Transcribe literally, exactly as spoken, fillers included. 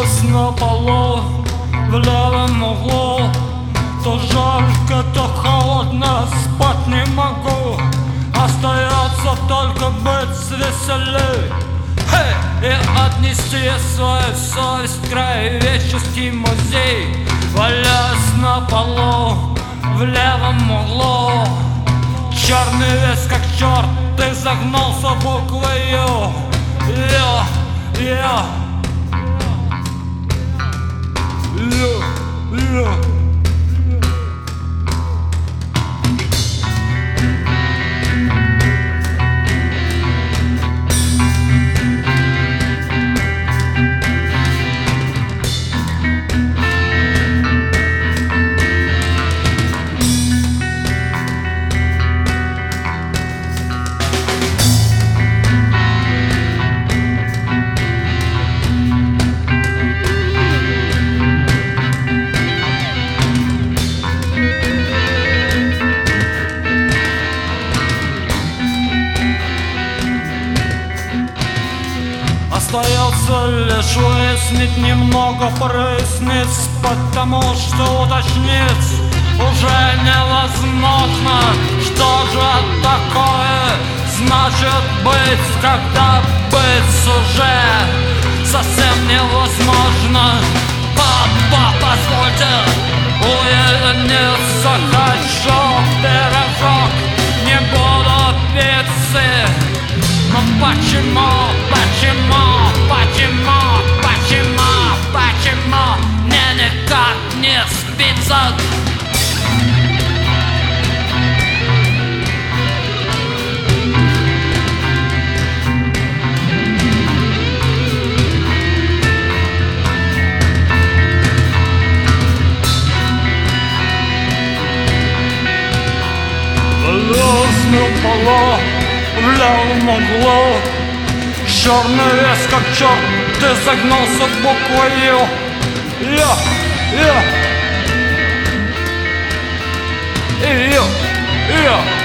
Валялась на полу в левом углу. То жарко, то холодно, спать не могу. Остается только быть веселей, hey! И отнести свою совесть в краеведческий музей. Валясь на полу в левом углу. Черный весь как черт, ты загнулся буквой Ю. Ю, Ю, Ю, Ю. Остается лишь выяснить, немного прояснить, потому что уточнить уже невозможно. Что же такое значит быть, когда быть уже совсем невозможно? Папа, позвольте уединиться, хочу пирожок, не буду пиццы. Но почему, почему, почему, почему, почему мне никак не спится? Валялась на полу в левом углу. Черный весь как черт, ты загнулся буквой Ю. Ю, Ю, Ю, Ю.